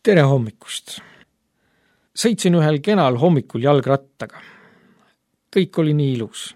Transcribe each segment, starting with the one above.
Tere hommikust! Sõitsin ühel kenal hommikul jalgrattaga. Kõik oli nii ilus.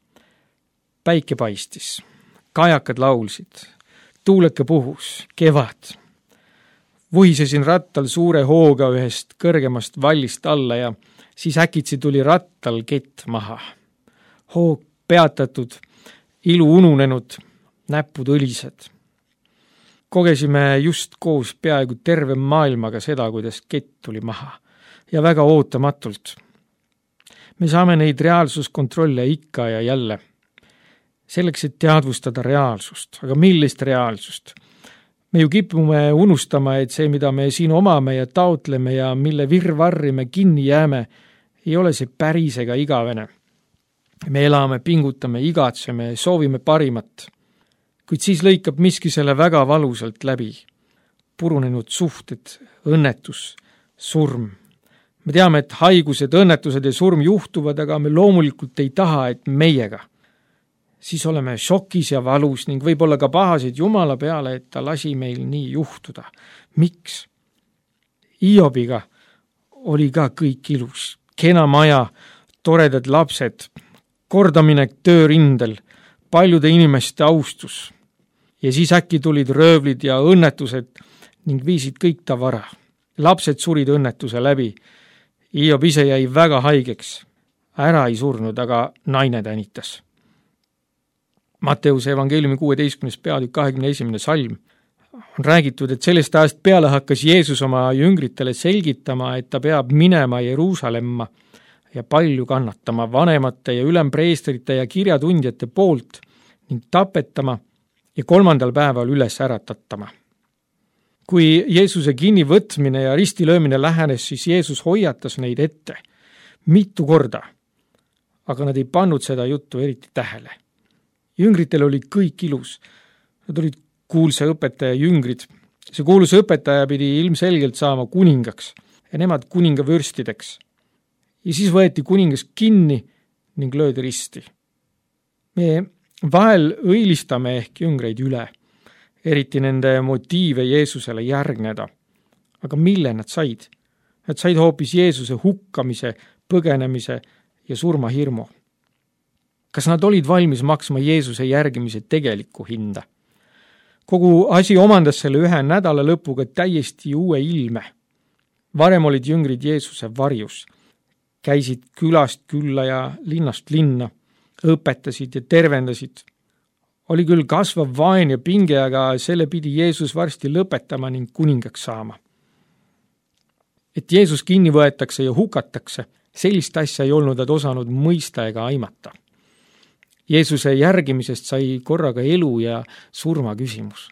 Päike paistis, kajakad laulsid, tuuleke puhus, kevad. Vuhisesin rattal suure hooga ühest kõrgemast vallist alla ja siis äkitsi tuli rattal kett maha. Hoog peatatud, ilu ununenud, näpud õlised. Kogesime just koos peaaegu terve maailmaga seda, kuidas kett tuli maha ja väga ootamatult. Me saame neid reaalsuskontrolle ikka ja jälle. Selleks, et teadvustada reaalsust, aga millist reaalsust? Me ju kipume unustama, et see, mida me siin omame ja taotleme ja mille virvarri me kinni jääme, ei ole see päris ega igavene. Me elame, pingutame, igatseme, soovime parimat. Kuid siis lõikab miski selle väga valusalt läbi. Purunenud suhted, õnnetus, surm. Me teame, et haigused, õnnetused ja surm juhtuvad, aga me loomulikult ei taha, et meiega. Siis oleme šokis ja valus ning võib-olla ka pahasid Jumala peale, et ta lasi meil nii juhtuda. Miks? Iobiga oli ka kõik ilus. Kena maja, toredad lapsed, kordaminek töörindel, paljude inimeste austus. Ja siis äkki tulid röövlid ja õnnetused ning viisid kõik ta vara. Lapsed surid õnnetuse läbi. Iob ise jäi väga haigeks. Ära ei surnud, aga naine tänitas. Matteuse evangeeliumi 16. peatükk 21. salm on räägitud, et sellest ajast peale hakkas Jeesus oma jüngritele selgitama, et ta peab minema Jeruusalemma ja palju kannatama vanemate ja ülempreestrite ja kirjatundjate poolt ning tapetama ja 3. päeval üles äratatama. Kui Jeesuse kinnivõtmine ja ristilöömine lähenes, siis Jeesus hoiatas neid ette mitu korda, aga nad ei pannud seda juttu eriti tähele. Jüngritel oli kõik ilus. Nad olid kuulsa õpetaja jüngrid. See kuulus õpetaja pidi ilmselgelt saama kuningaks ja nemad kuningavürstideks. Ja siis võeti kuningas kinni ning löödi risti. Me vahel õilistame ehk jüngreid üle, eriti nende motiive Jeesusele järgneda. Aga mille nad said? Nad said hoopis Jeesuse hukkamise, põgenemise ja surmahirmu. Kas nad olid valmis maksma Jeesuse järgimise tegelikku hinda? Kogu asi omandas selle ühe nädala lõpuga täiesti uue ilme. Varem olid jüngrid Jeesuse varjus. Käisid külast külla ja linnast linna, õpetasid ja tervendasid. Oli küll kasvav vaen ja pinge, aga selle pidi Jeesus varsti lõpetama ning kuningaks saama. Et Jeesus kinni võetakse ja hukatakse, sellist asja ei olnud nad osanud mõista ega aimata. Jeesuse järgimisest sai korraga elu ja surma küsimus.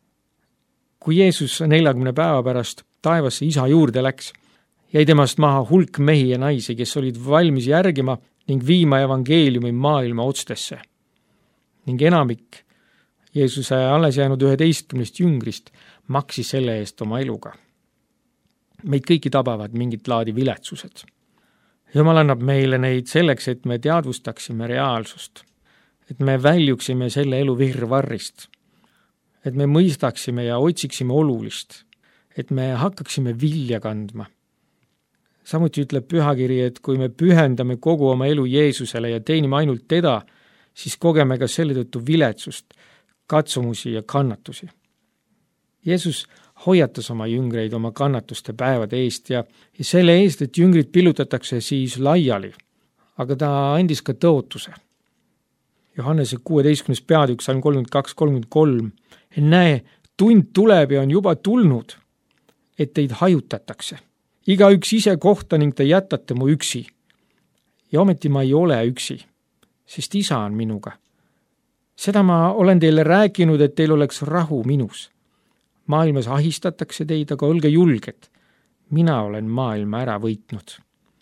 Kui Jeesus 40 päeva pärast taevasse isa juurde läks, jäi temast maha hulk mehi ja naisi, kes olid valmis järgima ning viima evangeeliumi maailma otstesse. Ning enamik Jeesuse alles jäänud 11 jüngrist maksis selle eest oma eluga. Meid kõiki tabavad mingit laadi viletsused. Jumal annab meile neid selleks, et me teadvustaksime reaalsust, et me väljuksime selle elu virvarrist, et me mõistaksime ja otsiksime olulist, et me hakkaksime vilja kandma. Samuti ütleb pühakiri, et kui me pühendame kogu oma elu Jeesusele ja teenime ainult teda, siis kogeme ka selle tõttu viletsust, katsumusi ja kannatusi. Jeesus hoiatas oma jüngreid oma kannatuste päevade eest ja selle eest, et jüngrid pillutatakse siis laiali, aga ta andis ka tõotuse. Johannese 16. peatükk, salm 32-33. Näe, tund tuleb ja on juba tulnud, et teid hajutatakse. Igaüks ise kohta ning te jätate mu üksi. Ja ometi ma ei ole üksi, sest isa on minuga. Seda ma olen teile rääkinud, et teil oleks rahu minus. Maailmas ahistatakse teid, aga olge julged. Mina olen maailma ära võitnud.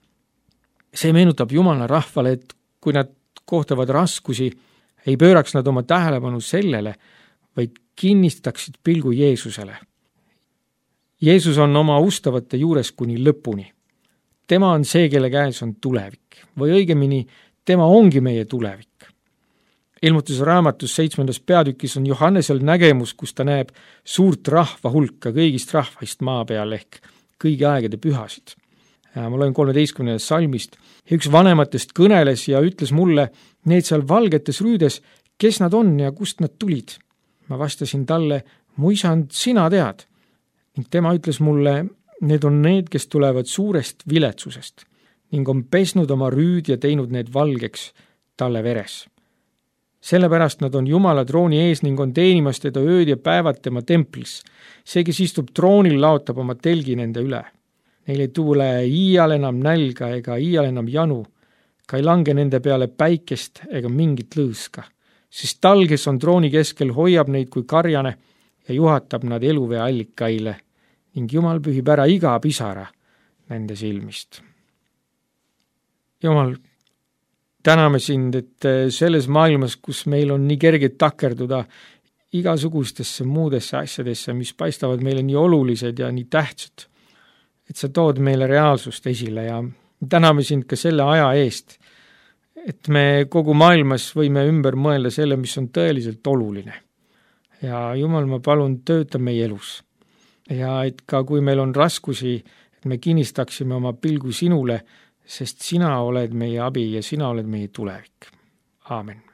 See meenutab Jumala rahvale, et kui nad kohtavad raskusi, ei pööraks nad oma tähelepanu sellele, vaid kinnistaksid pilgu Jeesusele. Jeesus on oma ustavate juures kuni lõpuni. Tema on see, kelle käes on tulevik, või õigemini, tema ongi meie tulevik. Ilmutuse raamatus 7. peatükis on Johannesel nägemus, kus ta näeb suurt rahva hulka kõigist rahvaist maa peal ehk kõigi aegade pühasid. Ma loen 13. salmist. Üks vanematest kõneles ja ütles mulle, need seal valgetes rüüdes, kes nad on ja kust nad tulid? Ma vastasin talle, mu isand, sina tead. Ning tema ütles mulle, need on need, kes tulevad suurest viletsusest ning on pesnud oma rüüd ja teinud need valgeks talle veres. Sellepärast nad on Jumala trooni ees ning on teenimas teda ööd ja päevad tema templis. See, kes istub troonil, laotab oma telgi nende üle. Neil ei tule iial enam nälga ega iial enam janu, ka ei lange nende peale päikest ega mingit lõõska, sest tal, kes on trooni keskel, hoiab neid kui karjane ja juhatab nad eluvee allikaile ning Jumal pühib ära iga pisara nende silmist. Jumal, täname sind, et selles maailmas, kus meil on nii kerged takerduda igasugustesse muudesse asjadesse, mis paistavad meile nii olulised ja nii tähtsad, et sa tood meile reaalsust esile ja täname sind ka selle aja eest, et me kogu maailmas võime ümber mõelda selle, mis on tõeliselt oluline. Ja Jumal, ma palun, tööta meie elus. Ja et ka kui meil on raskusi, et me kinnistaksime oma pilgu sinule, sest sina oled meie abi ja sina oled meie tulevik. Aamen.